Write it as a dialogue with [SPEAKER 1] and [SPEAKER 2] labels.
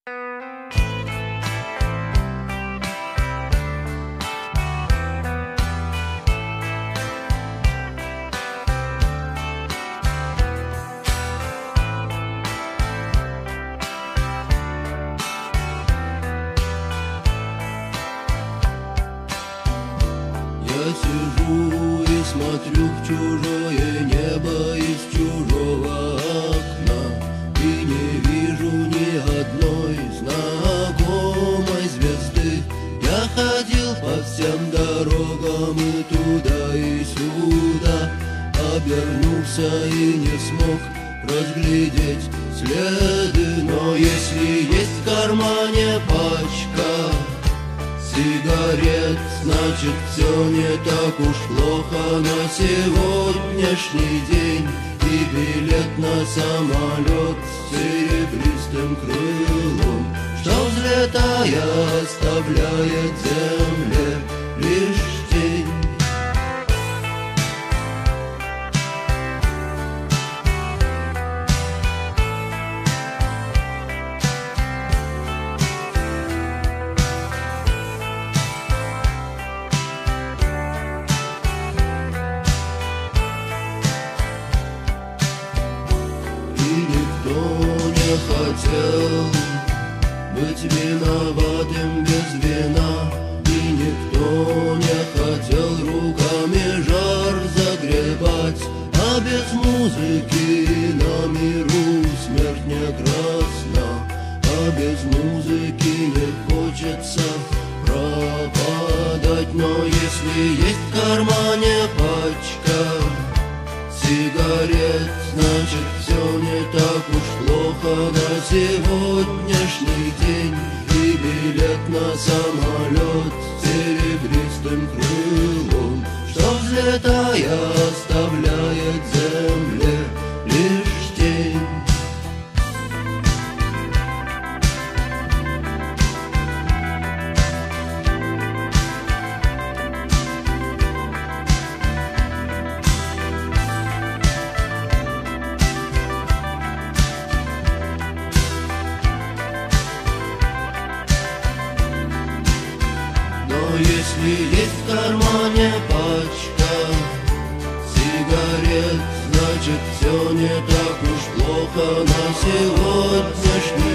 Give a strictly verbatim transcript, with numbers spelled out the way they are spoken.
[SPEAKER 1] Я сижу и смотрю в чужое небо из чужого окна, и не вижу ни одной знакомой звезды. Я ходил по всем дорогам и туда, и сюда, обернулся и не смог разглядеть следы. Но если есть в кармане пачка сигарет, значит, все не так уж плохо на сегодняшний день. И билет на самолет с серебристым крылом, что, взлетая, оставляет земле лишь тень. Хотел быть виноватым без вина, и никто не хотел руками жар загребать. А без музыки на миру смерть не красна, а без музыки не хочется пропадать. Но если есть в кармане пачка сигарет, значит, все не так уж плохо на сегодняшний день. И билет на самолет с серебристым крылом, что, взлетая, оставляет земле лишь тень. Но если есть в кармане пачка сигарет, значит, все не так уж плохо на сегодняшний